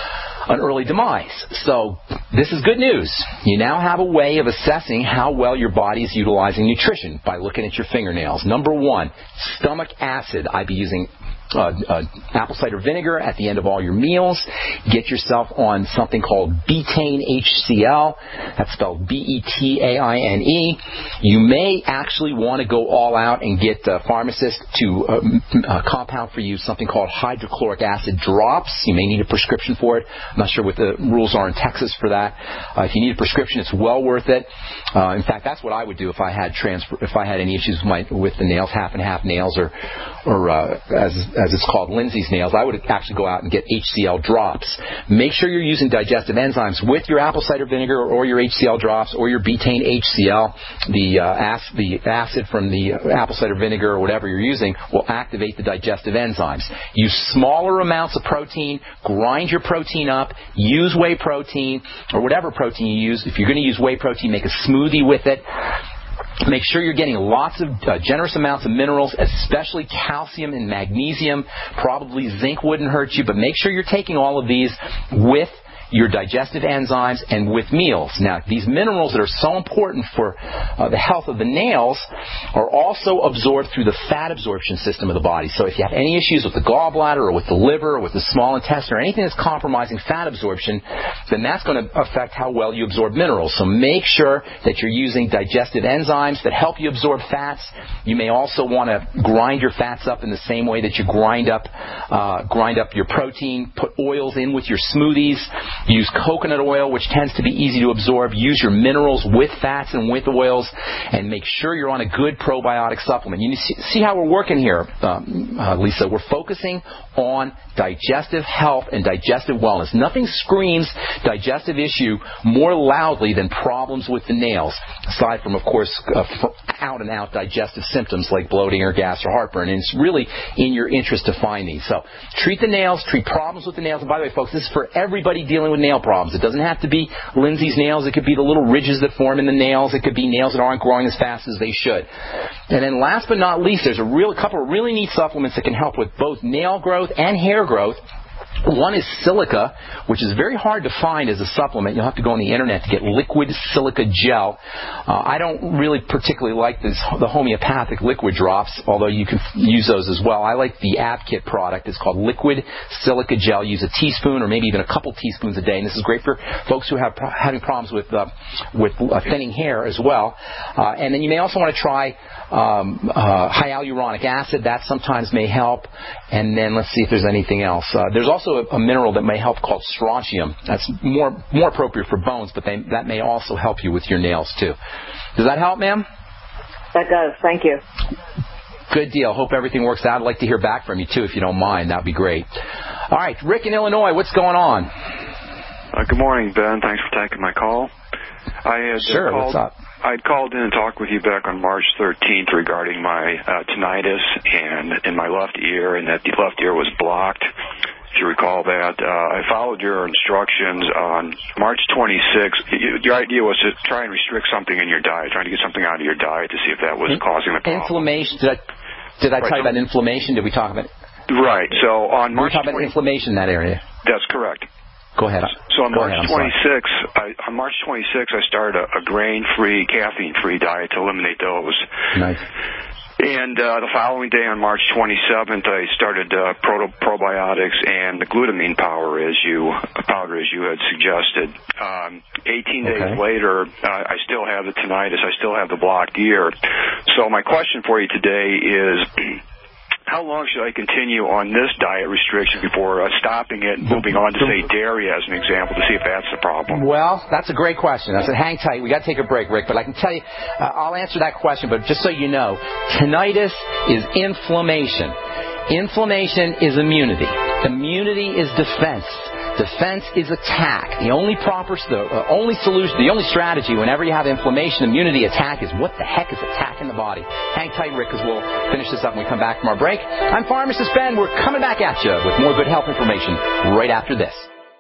an early demise. So this is good news. You now have a way of assessing how well your body is utilizing nutrition by looking at your fingernails. Number one, stomach acid. I'd be using Uh, uh, apple cider vinegar at the end of all your meals. Get yourself on something called betaine H C L. That's spelled B E T A I N E. You may actually want to go all out and get a pharmacist to um, uh, compound for you something called hydrochloric acid drops. You may need a prescription for it. I'm not sure what the rules are in Texas for that. Uh, if you need a prescription, it's well worth it. Uh, in fact, that's what I would do if I had transfer, if I had any issues with, my, with the nails, half and half nails, or or uh, as as it's called, Lindsay's nails. I would actually go out and get H C L drops. Make sure you're using digestive enzymes with your apple cider vinegar or your H C L drops or your betaine H C L. The, uh, ac- the acid from the apple cider vinegar or whatever you're using will activate the digestive enzymes. Use smaller amounts of protein. Grind your protein up. Use whey protein or whatever protein you use. If you're going to use whey protein, make a smoothie with it. Make sure you're getting lots of uh, generous amounts of minerals, especially calcium and magnesium. Probably zinc wouldn't hurt you, but make sure you're taking all of these with your digestive enzymes and with meals. Now, these minerals that are so important for uh, the health of the nails are also absorbed through the fat absorption system of the body. So if you have any issues with the gallbladder or with the liver or with the small intestine or anything that's compromising fat absorption, then that's going to affect how well you absorb minerals. So make sure that you're using digestive enzymes that help you absorb fats. You may also want to grind your fats up in the same way that you grind up uh, grind up your protein. Put oils in with your smoothies. Use coconut oil, which tends to be easy to absorb. Use your minerals with fats and with oils, and make sure you're on a good probiotic supplement. You see, see how we're working here, um, uh, Lisa. We're focusing on digestive health and digestive wellness. Nothing screams digestive issue more loudly than problems with the nails, aside from, of course, uh, out-and-out digestive symptoms like bloating or gas or heartburn. And it's really in your interest to find these. So treat the nails, treat problems with the nails. And by the way, folks, this is for everybody dealing with nail problems. It doesn't have to be Lindsay's nails. It could be the little ridges that form in the nails. It could be nails that aren't growing as fast as they should. And then last but not least, there's a real a couple of really neat supplements that can help with both nail growth and hair growth. One is silica, which is very hard to find as a supplement. You'll have to go on the internet to get liquid silica gel. Uh, I don't really particularly like this, the homeopathic liquid drops, although you can use those as well. I like the AbKit product. It's called liquid silica gel. Use a teaspoon or maybe even a couple teaspoons a day. And this is great for folks who have pro- having problems with uh, with uh, thinning hair as well. Uh, and then you may also want to try um, uh, hyaluronic acid. That sometimes may help. And then let's see if there's anything else. Uh, there's also a, a mineral that may help called strontium. That's more more appropriate for bones, but they, that may also help you with your nails too. Does that help, ma'am? That does. Thank you. Good deal. Hope everything works out. I'd like to hear back from you too, if you don't mind. That'd be great. All right, Rick in Illinois, what's going on? Uh, good morning, Ben. Thanks for taking my call. I had sure. Uh, called, what's up? I'd called in and talked with you back on March thirteenth regarding my uh, tinnitus and in my left ear, and that the left ear was blocked. If you recall that, uh, I followed your instructions on March twenty-sixth. Your idea was to try and restrict something in your diet, trying to get something out of your diet to see if that was In- causing the problem. Inflammation. Did I, did I right. tell you about inflammation? Did we talk about it? Right. So on March we talked about inflammation in that area. That's correct. Go ahead. So on Go March ahead, twenty-sixth, I, on March twenty-sixth, I started a, a grain-free, caffeine-free diet to eliminate those. Nice. And uh, the following day, on March twenty-seventh, I started uh, proto- probiotics and the glutamine power, as you powder, as you had suggested. Um, eighteen days okay. later, uh, I still have the tinnitus. I still have the blocked ear. So my question for you today is, how long should I continue on this diet restriction before uh, stopping it and moving on to, say, dairy as an example to see if that's the problem? Well, that's a great question. I said, hang tight. We got to take a break, Rick. But I can tell you, uh, I'll answer that question. But just so you know, tinnitus is inflammation. Inflammation is immunity. Immunity is defense. Defense is attack. The only proper, the uh, only solution, the only strategy whenever you have inflammation, immunity, attack is what the heck is attacking the body. Hang tight, Rick, because we'll finish this up when we come back from our break. I'm Pharmacist Ben. We're coming back at you with more good health information right after this.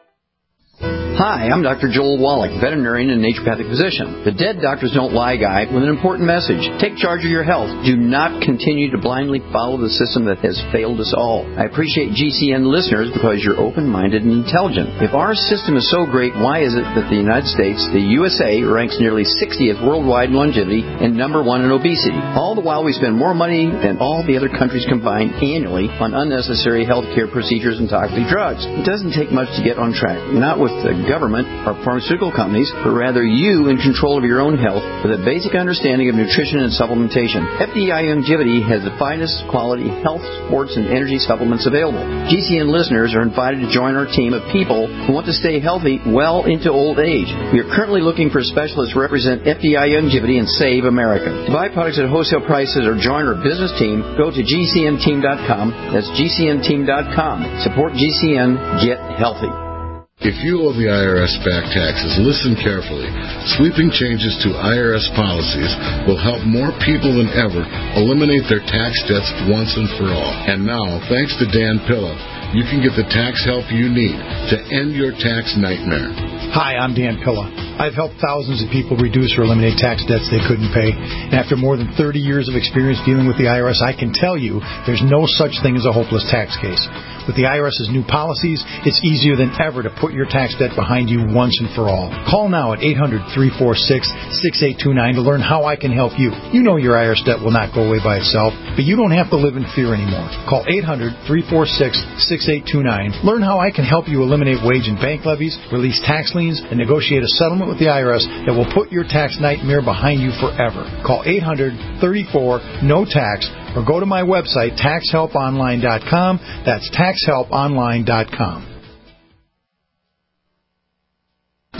Hi, I'm Doctor Joel Wallach, veterinarian and naturopathic physician. The Dead Doctors Don't Lie guy with an important message. Take charge of your health. Do not continue to blindly follow the system that has failed us all. I appreciate G C N listeners because you're open-minded and intelligent. If our system is so great, why is it that the United States, the U S A, ranks nearly sixtieth worldwide in longevity and number one in obesity? All the while we spend more money than all the other countries combined annually on unnecessary health care procedures and toxic drugs. It doesn't take much to get on track. Not with the government or pharmaceutical companies, but rather you in control of your own health with a basic understanding of nutrition and supplementation. F D I Longevity has the finest quality health, sports, and energy supplements available. G C N listeners are invited to join our team of people who want to stay healthy well into old age. We are currently looking for specialists to represent F D I Longevity and Save America. To buy products at wholesale prices or join our business team, go to G C N team dot com. That's G C N team dot com. Support G C N. Get healthy. If you owe the I R S back taxes, listen carefully. Sweeping changes to I R S policies will help more people than ever eliminate their tax debts once and for all. And now, thanks to Dan Pilla, you can get the tax help you need to end your tax nightmare. Hi, I'm Dan Pilla. I've helped thousands of people reduce or eliminate tax debts they couldn't pay. And after more than thirty years of experience dealing with the I R S, I can tell you there's no such thing as a hopeless tax case. With the I R S's new policies, it's easier than ever to put your tax debt behind you once and for all. Call now at eight hundred, three four six, six eight two nine to learn how I can help you. You know your I R S debt will not go away by itself, but you don't have to live in fear anymore. Call eight hundred, three four six, six eight two nine. Learn how I can help you eliminate wage and bank levies, release tax liens, and negotiate a settlement with the I R S that will put your tax nightmare behind you forever. Call eight hundred, thirty-four, no tax or go to my website, tax help online dot com. That's tax help online dot com.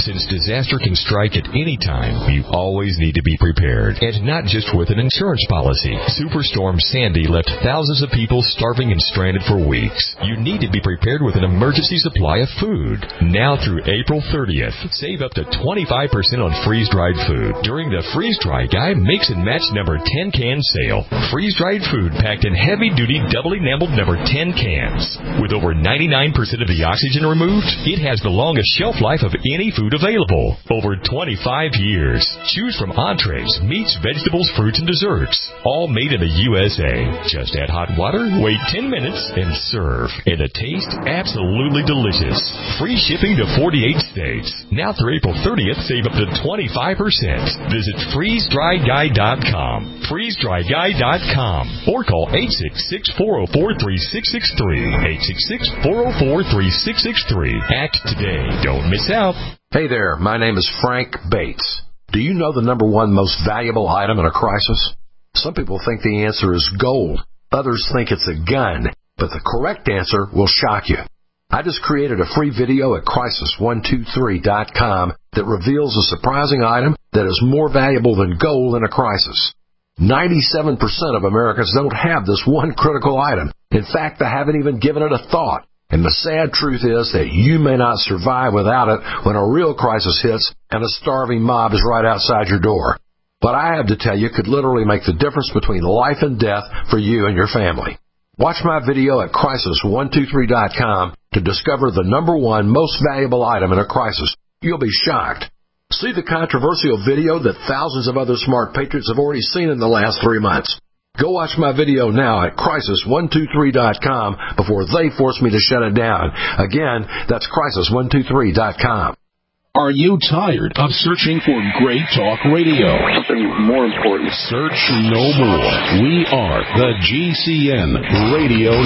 Since disaster can strike at any time, you always need to be prepared, and not just with an insurance policy. Superstorm Sandy left thousands of people starving and stranded for weeks. You need to be prepared with an emergency supply of food. Now through April thirtieth, save up to twenty-five percent on freeze-dried food during the Freeze Dry Guy Mix and Match number ten can sale. Freeze-dried food packed in heavy-duty double-enameled number ten cans. With over ninety-nine percent of the oxygen removed, it has the longest shelf life of any food available. Over twenty-five years. Choose from entrees, meats, vegetables, fruits, and desserts. All made in the U S A. Just add hot water, wait ten minutes, and serve. And the taste, absolutely delicious. Free shipping to forty-eight states. Now through April thirtieth, save up to twenty-five percent. Visit freeze dry guy dot com. freeze dry guy dot com. Or call eight six six, four oh four, three six six three. eight six six, four oh four, three six six three. Act today. Don't miss out. Hey there, my name is Frank Bates. Do you know the number one most valuable item in a crisis? Some people think the answer is gold. Others think it's a gun. But the correct answer will shock you. I just created a free video at crisis one two three dot com that reveals a surprising item that is more valuable than gold in a crisis. ninety-seven percent of Americans don't have this one critical item. In fact, they haven't even given it a thought. And the sad truth is that you may not survive without it when a real crisis hits and a starving mob is right outside your door. What I have to tell you could literally make the difference between life and death for you and your family. Watch my video at crisis one two three dot com to discover the number one most valuable item in a crisis. You'll be shocked. See the controversial video that thousands of other smart patriots have already seen in the last three months. Go watch my video now at crisis one two three dot com before they force me to shut it down. Again, that's crisis one two three dot com. Are you tired of searching for great talk radio? Something more important. Search no more. We are the G C N Radio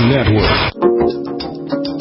Network.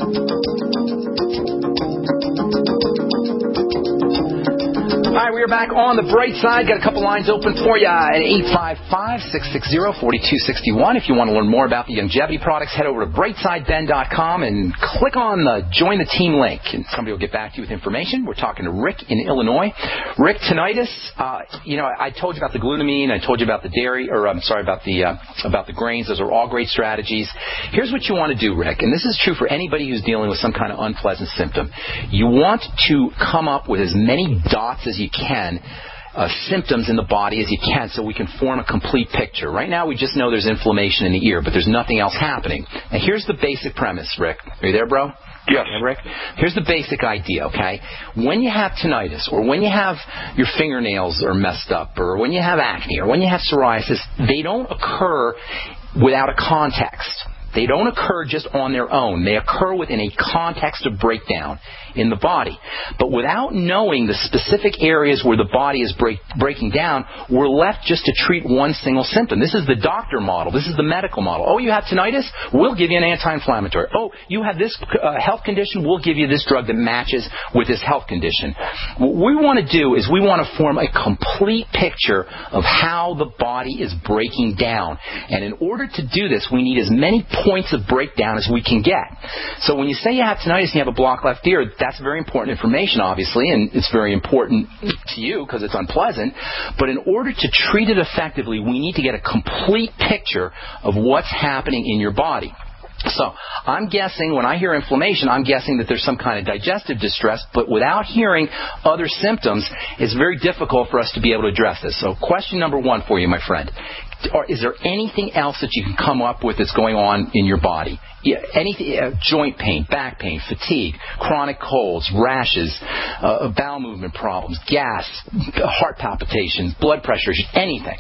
All right, we are back on the bright side. Got a couple lines open for you at eight five five, six six zero, four two six one. If you want to learn more about the longevity products, head over to brightside ben dot com and click on the Join the Team link, and somebody will get back to you with information. We're talking to Rick in Illinois. Rick, tinnitus, uh, you know, I told you about the glutamine. I told you about the dairy, or I'm sorry, about the, uh, about the grains. Those are all great strategies. Here's what you want to do, Rick, and this is true for anybody who's dealing with some kind of unpleasant symptom. You want to come up with as many dots as you can, uh, symptoms in the body as you can, so we can form a complete picture. Right now we just know there's inflammation in the ear, but there's nothing else happening. Now here's the basic premise, Rick. Are you there, bro? Yes. Yeah, Rick? Here's the basic idea, okay? When you have tinnitus, or when you have your fingernails are messed up, or when you have acne, or when you have psoriasis, they don't occur without a context. They don't occur just on their own. They occur within a context of breakdown in the body. But without knowing the specific areas where the body is break, breaking down, we're left just to treat one single symptom. This is the doctor model. This is the medical model. Oh, you have tinnitus? We'll give you an anti-inflammatory. Oh, you have this uh, health condition? We'll give you this drug that matches with this health condition. What we want to do is we want to form a complete picture of how the body is breaking down. And in order to do this, we need as many points of breakdown as we can get. So when you say you have tinnitus and you have a blocked left ear, that's very important information, obviously, and it's very important to you because it's unpleasant. But in order to treat it effectively, we need to get a complete picture of what's happening in your body. So I'm guessing, when I hear inflammation, I'm guessing that there's some kind of digestive distress, but without hearing other symptoms, it's very difficult for us to be able to address this. So question number one for you, my friend. Or is there anything else that you can come up with that's going on in your body? Yeah, anything, uh, joint pain, back pain, fatigue, chronic colds, rashes, uh, bowel movement problems, gas, heart palpitations, blood pressure, anything?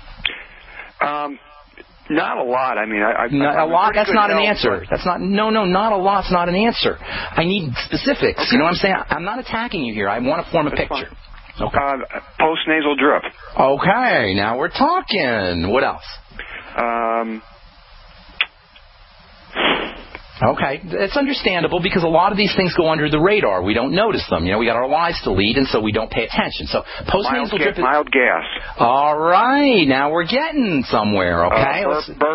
Um, not a lot. I mean, I, I not a lot. That's not an answer. That's not. No, no, not a lot's not an answer. I need specifics. Okay. You know what I'm saying? I'm not attacking you here. I want to form a that's picture. Fine. Okay. Uh, post-nasal drip. Okay, now we're talking. What else? Um. Okay, it's understandable because a lot of these things go under the radar. We don't notice them. You know, we got our lives to lead, and so we don't pay attention. So post-nasal drip is... Mild gas. All right, now we're getting somewhere, okay? Uh, bur- burping.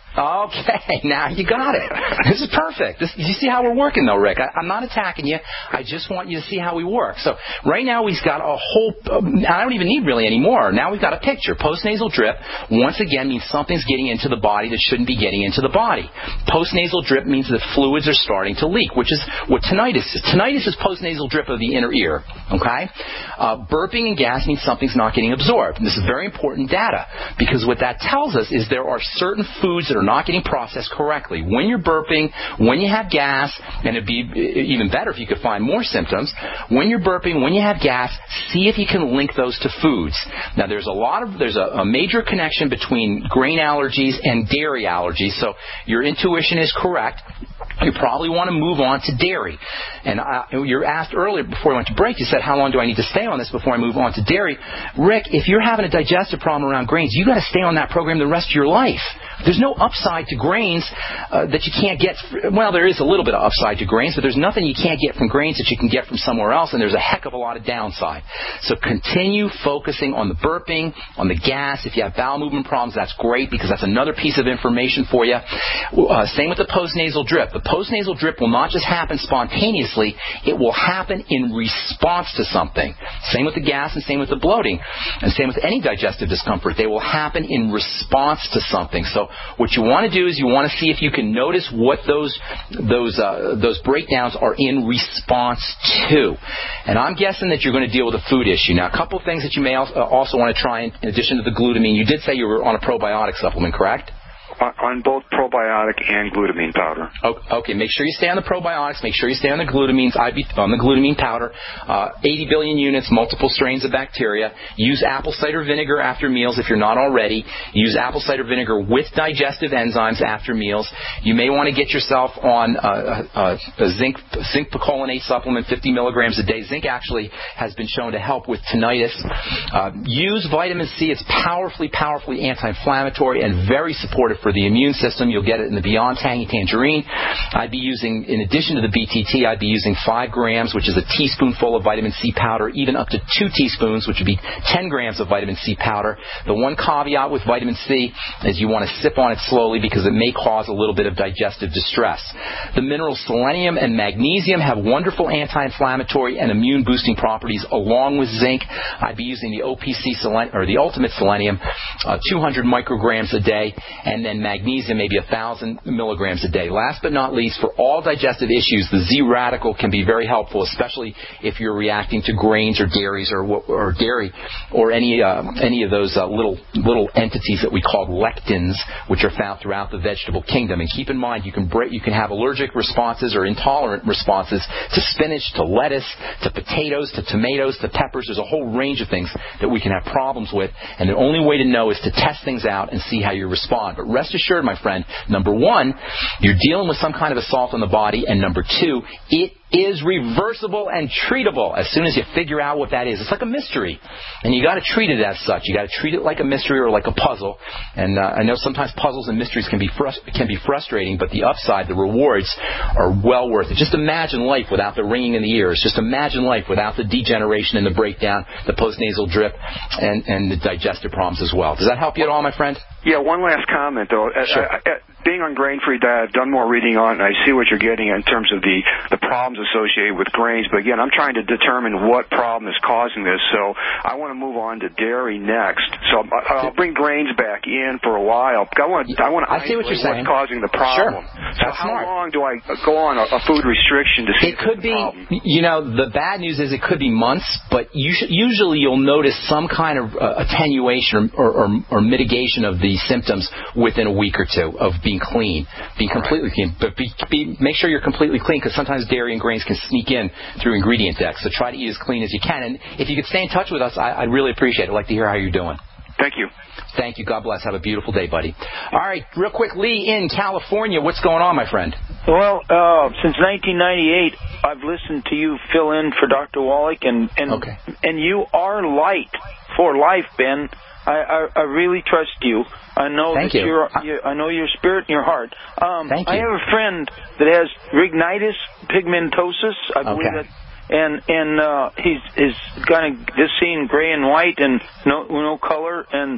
Okay, now you got it. This is perfect. This, you see how we're working, though, Rick? I, I'm not attacking you. I just want you to see how we work. So right now we've got a whole, um, I don't even need really any more. Now we've got a picture. Postnasal drip, once again, means something's getting into the body that shouldn't be getting into the body. Postnasal drip means that fluids are starting to leak, which is what tinnitus is. Tinnitus is postnasal drip of the inner ear, okay? Uh, burping and gas means something's not getting absorbed. And this is very important data, because what that tells us is there are certain foods that are not getting processed correctly. When you're burping, when you have gas, and it'd be even better if you could find more symptoms, when you're burping, when you have gas, see if you can link those to foods. Now, there's a lot of, there's a, a major connection between grain allergies and dairy allergies, so your intuition is correct. You probably want to move on to dairy. And uh, you were asked earlier before we went to break, you said, how long do I need to stay on this before I move on to dairy? Rick, if you're having a digestive problem around grains, you've got to stay on that program the rest of your life. There's no upside to grains uh, that you can't get. Well, there is a little bit of upside to grains, but there's nothing you can't get from grains that you can get from somewhere else, and there's a heck of a lot of downside. So continue focusing on the burping, on the gas. If you have bowel movement problems, that's great, because that's another piece of information for you. Uh, same with the postnasal drip. The postnasal drip will not just happen spontaneously. It will happen in response to something. Same with the gas and same with the bloating. And same with any digestive discomfort. They will happen in response to something. So what you want to do is you want to see if you can notice what those those uh, those breakdowns are in response to. And I'm guessing that you're going to deal with a food issue. Now, a couple of things that you may also want to try in, in addition to the glutamine. You did say you were on a probiotic supplement, correct? On both probiotic and glutamine powder. Okay, make sure you stay on the probiotics. Make sure you stay on the glutamines, on the glutamine powder. Uh, eighty billion units, multiple strains of bacteria. Use apple cider vinegar after meals if you're not already. Use apple cider vinegar with digestive enzymes after meals. You may want to get yourself on a, a, a zinc zinc picolinate supplement, fifty milligrams a day. Zinc actually has been shown to help with tinnitus. Uh, use vitamin C. It's powerfully, powerfully anti-inflammatory and very supportive for the immune system. You'll get it in the Beyond Tangy Tangerine. I'd be using, in addition to the B T T, I'd be using five grams, which is a teaspoonful of vitamin C powder, even up to two teaspoons, which would be ten grams of vitamin C powder. The one caveat with vitamin C is you want to sip on it slowly because it may cause a little bit of digestive distress. The minerals selenium and magnesium have wonderful anti-inflammatory and immune-boosting properties along with zinc. I'd be using the O P C selen- or the Ultimate Selenium, uh, two hundred micrograms a day, and then magnesium maybe one thousand milligrams a day. Last but not least, for all digestive issues, the Z-Radical can be very helpful, especially if you're reacting to grains or dairies or or dairy or any uh, any of those uh, little little entities that we call lectins, which are found throughout the vegetable kingdom. And keep in mind, you can break, you can have allergic responses or intolerant responses to spinach, to lettuce, to potatoes, to tomatoes, to peppers. There's a whole range of things that we can have problems with, and the only way to know is to test things out and see how you respond. But rest assured, my friend, number one, you're dealing with some kind of assault on the body, and number two, it is reversible and treatable as soon as you figure out what that is. It's like a mystery, and you got to treat it as such. You got to treat it like a mystery or like a puzzle. And uh, I know sometimes puzzles and mysteries can be frust- can be frustrating, but the upside, the rewards, are well worth it. Just imagine life without the ringing in the ears. Just imagine life without the degeneration and the breakdown, the postnasal drip, and and the digestive problems as well. Does that help you at all, my friend? Yeah, one last comment, though. Sure. I, I, being on grain-free diet, I've done more reading on it, and I see what you're getting in terms of the, the problems associated with grains. But, again, I'm trying to determine what problem is causing this. So I want to move on to dairy next. So I'll bring grains back in for a while. I want to, I want to I see what you're saying. what's causing the problem. Sure. So That's how smart. long do I go on a, a food restriction to see It could the be, problem? you know, the bad news is it could be months, but you should, usually you'll notice some kind of uh, attenuation or, or, or mitigation of the symptoms within a week or two of being clean, being completely clean. But be, be, make sure you're completely clean, because sometimes dairy and grains can sneak in through ingredient decks. So try to eat as clean as you can. And if you could stay in touch with us, I, I'd really appreciate it. I'd like to hear how you're doing. Thank you. Thank you. God bless. Have a beautiful day, buddy. All right, real quick, Lee in California. What's going on, my friend? Well, uh, since nineteen ninety-eight, I've listened to you fill in for Doctor Wallach, and and, okay. and you are light for life, Ben. I, I, I really trust you. I know Thank that you. you're, you, I know your spirit and your heart. Um, Thank you. I have a friend that has Rignitis pigmentosus, I believe Okay. that, and and uh, he's is kind of just seeing gray and white and no no color, and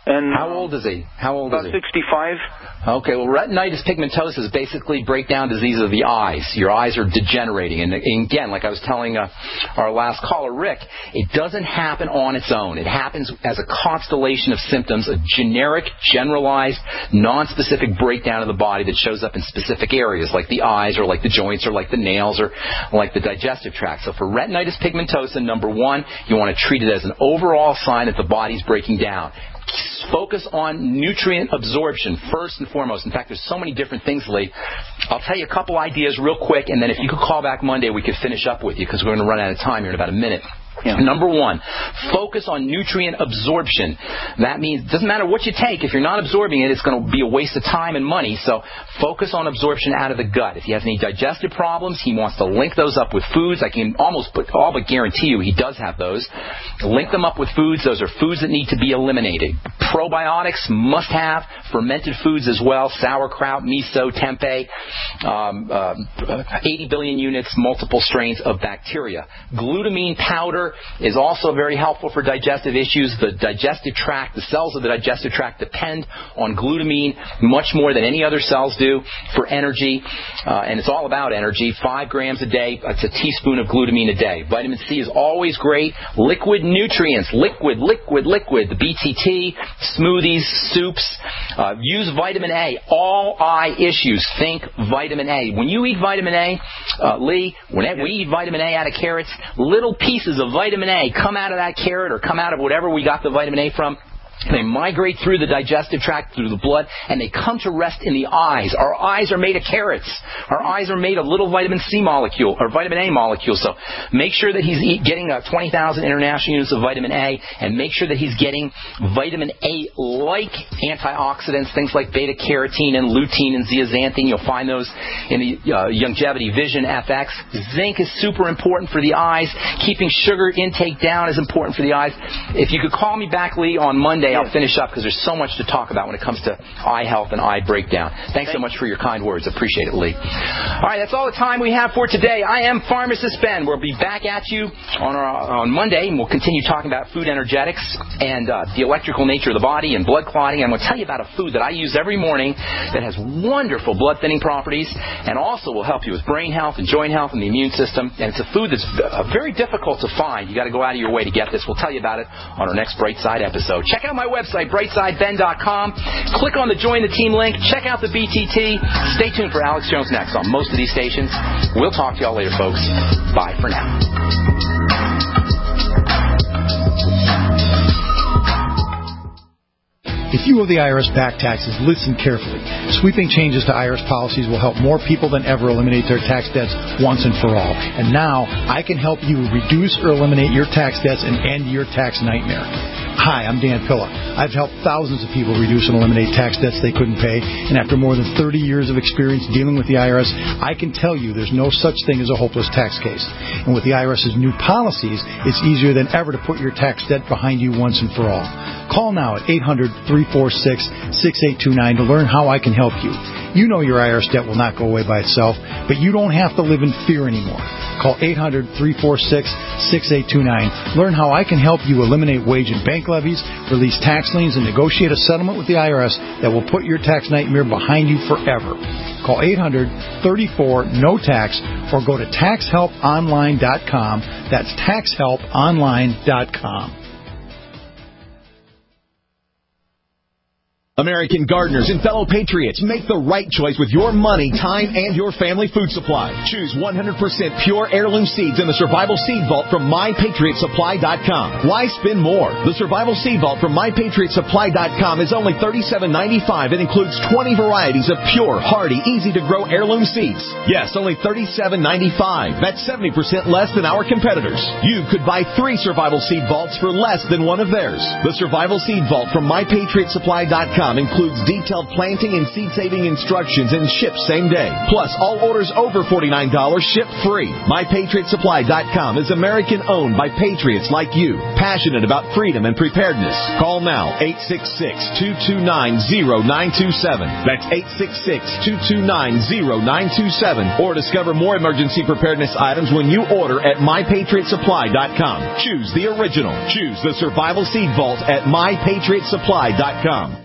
And how old is he? How old about is he? sixty-five. Okay, well, retinitis pigmentosa is basically breakdown disease of the eyes. Your eyes are degenerating. And, and again, like I was telling uh, our last caller, Rick, it doesn't happen on its own. It happens as a constellation of symptoms, a generic, generalized, non-specific breakdown of the body that shows up in specific areas, like the eyes or like the joints or like the nails or like the digestive tract. So for retinitis pigmentosa, number one, you want to treat it as an overall sign that the body's breaking down. Focus on nutrient absorption first and foremost. In fact, there's so many different things, Lee. I'll tell you a couple ideas real quick, and then if you could call back Monday, we could finish up with you because we're going to run out of time here in about a minute. Yeah. Number one, focus on nutrient absorption. That means it doesn't matter what you take. If you're not absorbing it, it's going to be a waste of time and money. So focus on absorption out of the gut. If he has any digestive problems, he wants to link those up with foods. I can almost put, all but guarantee you he does have those. Link them up with foods. Those are foods that need to be eliminated. Probiotics, must have. Fermented foods as well. Sauerkraut, miso, tempeh, um, uh, eighty billion units, multiple strains of bacteria. Glutamine powder is also very helpful for digestive issues. The digestive tract, the cells of the digestive tract depend on glutamine much more than any other cells do for energy, uh, and it's all about energy. Five grams a day, it's a teaspoon of glutamine a day. Vitamin C is always great. Liquid nutrients, liquid, liquid, liquid, the B T T, smoothies, soups. Uh, use vitamin A. All eye issues, think vitamin A. When you eat vitamin A, uh, Lee, when we eat vitamin A out of carrots, little pieces of vitamin A come out of that carrot or come out of whatever we got the vitamin A from. They migrate through the digestive tract, through the blood, and they come to rest in the eyes. Our eyes are made of carrots. Our eyes are made of little vitamin C molecule, or vitamin A molecule. So make sure that he's eat, getting uh, twenty thousand international units of vitamin A, and make sure that he's getting vitamin A-like antioxidants, things like beta-carotene and lutein and zeaxanthin. You'll find those in the uh, Longevity Vision F X. Zinc is super important for the eyes. Keeping sugar intake down is important for the eyes. If you could call me back, Lee, on Monday, I'll finish up because there's so much to talk about when it comes to eye health and eye breakdown. Thanks so much for your kind words. Appreciate it, Lee. All right, that's all the time we have for today. I am Pharmacist Ben. We'll be back at you on our, on Monday, and we'll continue talking about food energetics and uh, the electrical nature of the body and blood clotting. I'm going to tell you about a food that I use every morning that has wonderful blood thinning properties and also will help you with brain health and joint health and the immune system. And it's a food that's uh, very difficult to find. You got to go out of your way to get this. We'll tell you about it on our next Bright Side episode. Check out my website, bright side ben dot com. Click on the Join the Team link. Check out the B T T. Stay tuned for Alex Jones next on most of these stations. We'll talk to y'all later, folks. Bye for now. If you owe the I R S back taxes, listen carefully. Sweeping changes to I R S policies will help more people than ever eliminate their tax debts once and for all. And now, I can help you reduce or eliminate your tax debts and end your tax nightmare. Hi, I'm Dan Pilla. I've helped thousands of people reduce and eliminate tax debts they couldn't pay, and after more than thirty years of experience dealing with the I R S, I can tell you there's no such thing as a hopeless tax case. And with the IRS's new policies, it's easier than ever to put your tax debt behind you once and for all. Call now at eight hundred, three four six, six eight two nine to learn how I can help you. You know your I R S debt will not go away by itself, but you don't have to live in fear anymore. Call eight hundred, three four six, six eight two nine. Learn how I can help you eliminate wage and bank levies, release tax liens, and negotiate a settlement with the I R S that will put your tax nightmare behind you forever. Call eight hundred, three four, N O tax or go to tax help online dot com. That's tax help online dot com. American gardeners and fellow patriots, make the right choice with your money, time, and your family food supply. Choose one hundred percent pure heirloom seeds in the Survival Seed Vault from my patriot supply dot com. Why spend more? The Survival Seed Vault from my patriot supply dot com is only thirty-seven ninety-five and includes twenty varieties of pure, hardy, easy-to-grow heirloom seeds. Yes, only thirty-seven ninety-five. That's seventy percent less than our competitors. You could buy three Survival Seed Vaults for less than one of theirs. The Survival Seed Vault from my patriot supply dot com com includes detailed planting and seed-saving instructions and ships same day. Plus, all orders over forty-nine dollars ship free. My Patriot Supply dot com is American-owned by patriots like you, passionate about freedom and preparedness. Call now, eight six six, two two nine, zero nine two seven. That's eight six six, two two nine, zero nine two seven. Or discover more emergency preparedness items when you order at My Patriot Supply dot com. Choose the original. Choose the Survival Seed Vault at My Patriot Supply dot com.